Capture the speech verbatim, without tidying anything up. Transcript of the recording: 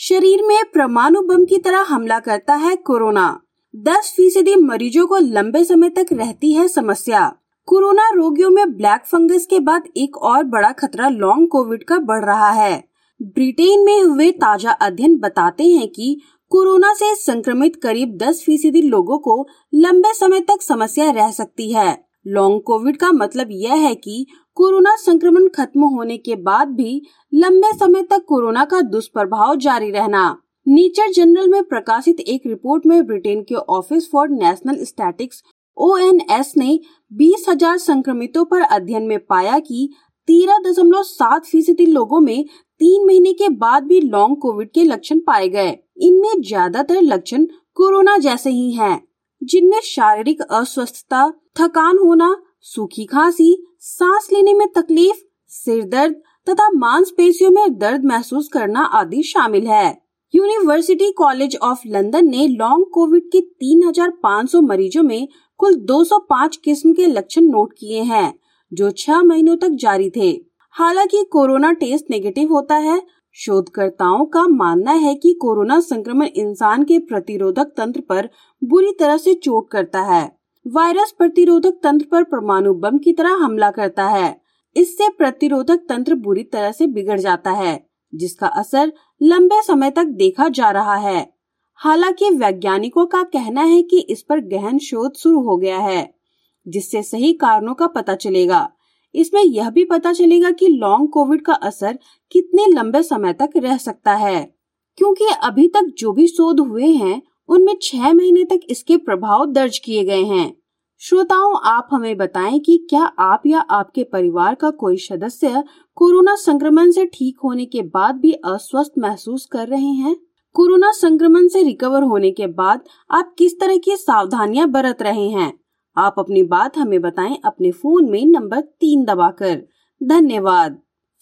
शरीर में परमाणु बम की तरह हमला करता है कोरोना। दस फीसदी मरीजों को लंबे समय तक रहती है समस्या। कोरोना रोगियों में ब्लैक फंगस के बाद एक और बड़ा खतरा लॉन्ग कोविड का बढ़ रहा है। ब्रिटेन में हुए ताजा अध्ययन बताते हैं कि कोरोना से संक्रमित करीब दस फीसदी लोगों को लंबे समय तक समस्या रह सकती है। लॉन्ग कोविड का मतलब यह है कि कोरोना संक्रमण खत्म होने के बाद भी लंबे समय तक कोरोना का दुष्प्रभाव जारी रहना। नेचर जर्नल में प्रकाशित एक रिपोर्ट में ब्रिटेन के office for national statistics O N S ने बीस हजार संक्रमितों पर अध्ययन में पाया कि तेरह दशमलव सात फीसदी लोगों में तीन महीने के बाद भी लॉन्ग कोविड के लक्षण पाए गए। इनमें ज्यादातर लक्षण कोरोना जैसे ही हैं, जिनमें शारीरिक अस्वस्थता, थकान होना, सूखी खांसी, सांस लेने में तकलीफ, सिर दर्द तथा मांसपेशियों में दर्द महसूस करना आदि शामिल है। यूनिवर्सिटी कॉलेज ऑफ लंदन ने लॉन्ग कोविड के तीन हजार पाँच सौ मरीजों में कुल दो सौ पाँच किस्म के लक्षण नोट किए हैं, जो छह महीनों तक जारी थे। हालांकि कोरोना टेस्ट नेगेटिव होता है। शोधकर्ताओं का मानना है कि कोरोना संक्रमण इंसान के प्रतिरोधक तंत्र पर बुरी तरह से चोट करता है। वायरस प्रतिरोधक तंत्र पर परमाणु बम की तरह हमला करता है। इससे प्रतिरोधक तंत्र बुरी तरह से बिगड़ जाता है, जिसका असर लंबे समय तक देखा जा रहा है। हालांकि वैज्ञानिकों का कहना है कि इस पर गहन शोध शुरू हो गया है, जिससे सही कारणों का पता चलेगा। इसमें यह भी पता चलेगा कि लॉन्ग कोविड का असर कितने लंबे समय तक रह सकता है, क्योंकि अभी तक जो भी शोध हुए हैं उनमें छह महीने तक इसके प्रभाव दर्ज किए गए हैं। श्रोताओं, आप हमें बताएं कि क्या आप या आपके परिवार का कोई सदस्य कोरोना संक्रमण से ठीक होने के बाद भी अस्वस्थ महसूस कर रहे हैं? कोरोना संक्रमण से रिकवर होने के बाद आप किस तरह की सावधानियां बरत रहे हैं? आप अपनी बात हमें बताएं अपने फोन में नंबर तीन दबाकर। धन्यवाद।